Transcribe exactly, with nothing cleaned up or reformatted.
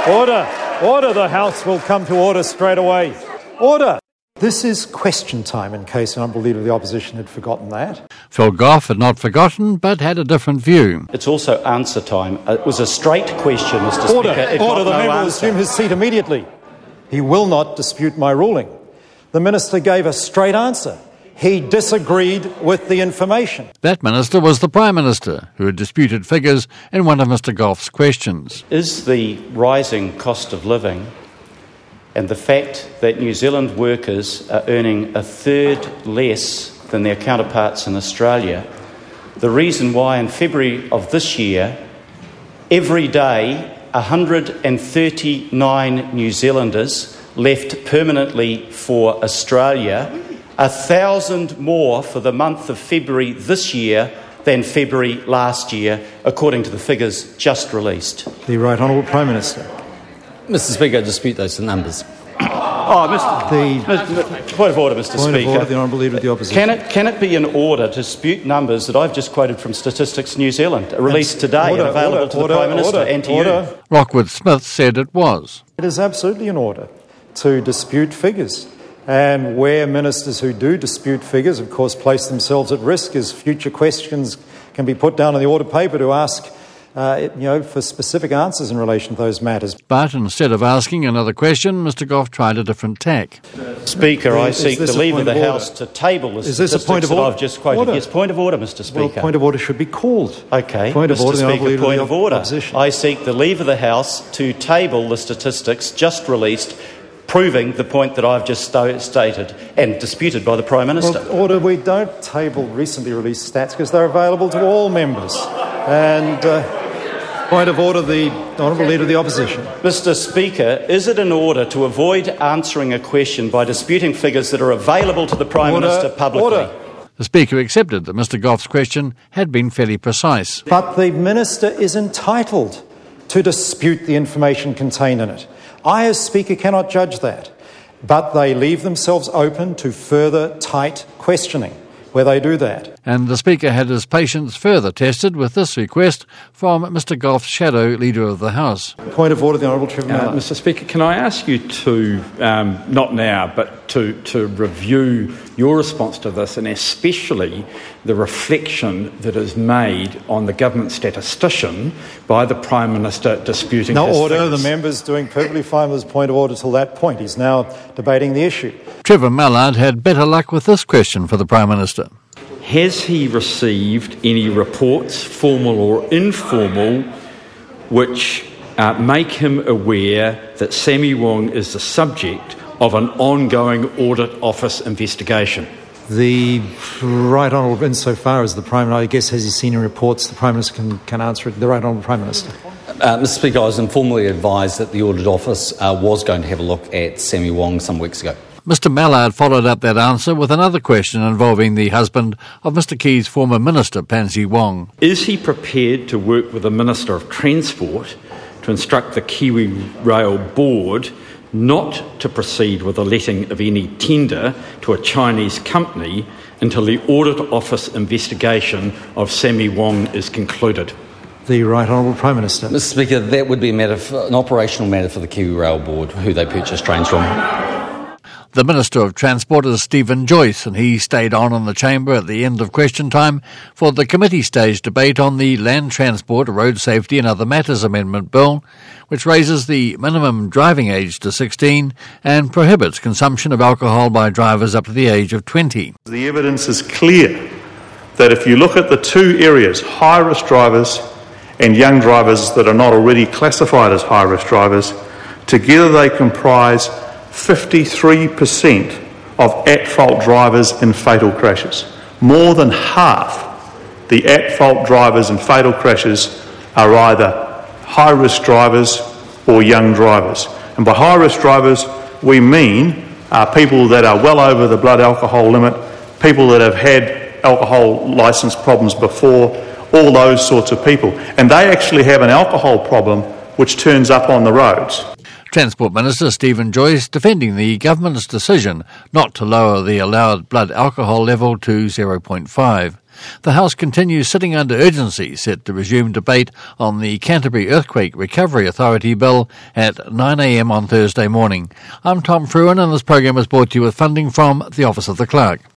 Order. Order. The House will come to order straight away. Order. This is question time, in case an Honourable Leader of the Opposition had forgotten that. Phil Goff had not forgotten, but had a different view. It's also answer time. It was a straight question, Mister Order. Speaker. It Order. got The no member will answer. assume his seat immediately. He will not dispute my ruling. The Minister gave a straight answer. He disagreed with the information. That Minister was the Prime Minister, who had disputed figures in one of Mister Goff's questions. Is the rising cost of living and the fact that New Zealand workers are earning a third less than their counterparts in Australia the reason why in February of this year, every day, one hundred thirty-nine New Zealanders left permanently for Australia, a thousand more for the month of February this year than February last year, according to the figures just released? The Right Honourable Prime Minister. Mister Speaker, I dispute those numbers. Oh, Mister The Point of order, Mister point Speaker. of order, the Honourable Leader of the Opposition. Can it, can it be in order to dispute numbers that I've just quoted from Statistics New Zealand, released today Order, and available order, to the order, Prime Minister order, and to order. you? Rockwood Smith said it was. It is absolutely in order to dispute figures. And where ministers who do dispute figures, of course, place themselves at risk, as future questions can be put down in the order paper to ask Uh, you know, for specific answers in relation to those matters. But instead of asking another question, Mister Goff tried a different tack. Speaker, I Is seek this the a leave of point the of order? House to table the Is this a statistics point of that order? I've just quoted. Order. Yes, point of order, Mister Speaker. Well, point of order should be called. Okay, Point of Mister order, the Honourable Speaker, Leader point of of the order. Opposition. I seek the leave of the House to table the statistics just released, proving the point that I've just sto- stated and disputed by the Prime Minister. Well, order, we don't table recently released stats because they're available to all members. And uh, point of order, the Honourable Leader of the Opposition. Mister Speaker, is it in order to avoid answering a question by disputing figures that are available to the Prime Order, Minister publicly? order. The Speaker accepted that Mister Goff's question had been fairly precise. But the Minister is entitled to dispute the information contained in it. I, as Speaker, cannot judge that. But they leave themselves open to further tight questioning where they do that. And the Speaker had his patience further tested with this request from Mister Goff's shadow Leader of the House. Point of order, the Honourable Trevor Miller. Uh, Mister Speaker, can I ask you to, um, not now, but to, to review your response to this, and especially the reflection that is made on the government statistician by the Prime Minister disputing No his order. figures. The member's doing perfectly fine with his point of order till that point. He's now debating the issue. Trevor Mallard had better luck with this question for the Prime Minister. Has he received any reports, formal or informal, which uh, make him aware that Sammy Wong is the subject of an ongoing Audit Office investigation? The Right Honourable, insofar as the Prime Minister, I guess, has he seen any reports, the Prime Minister can, can answer it. The Right Honourable Prime Minister. Uh, Mister Speaker, I was informally advised that the Audit Office uh, was going to have a look at Sammy Wong some weeks ago. Mister Mallard followed up that answer with another question involving the husband of Mister Key's former minister, Pansy Wong. Is he prepared to work with the Minister of Transport to instruct the Kiwi Rail Board not to proceed with the letting of any tender to a Chinese company until the Audit Office investigation of Sammy Wong is concluded? The Right Honourable Prime Minister. Mister Speaker, that would be a matter for, an operational matter for the Kiwi Rail Board, who they purchase trains from. The Minister of Transport is Stephen Joyce, and he stayed on in the chamber at the end of question time for the committee stage debate on the Land Transport, Road Safety and Other Matters Amendment Bill, which raises the minimum driving age to sixteen and prohibits consumption of alcohol by drivers up to the age of twenty. The evidence is clear that if you look at the two areas, high-risk drivers and young drivers that are not already classified as high-risk drivers, together they comprise fifty-three percent of at-fault drivers in fatal crashes. More than half the at-fault drivers in fatal crashes are either high-risk drivers or young drivers. And by high-risk drivers, we mean uh, people that are well over the blood alcohol limit, people that have had alcohol licence problems before, all those sorts of people. And they actually have an alcohol problem which turns up on the roads. Transport Minister Stephen Joyce defending the government's decision not to lower the allowed blood alcohol level to zero point five. The House continues sitting under urgency, set to resume debate on the Canterbury Earthquake Recovery Authority bill at nine a m on Thursday morning. I'm Tom Fruin, and this program is brought to you with funding from the Office of the Clerk.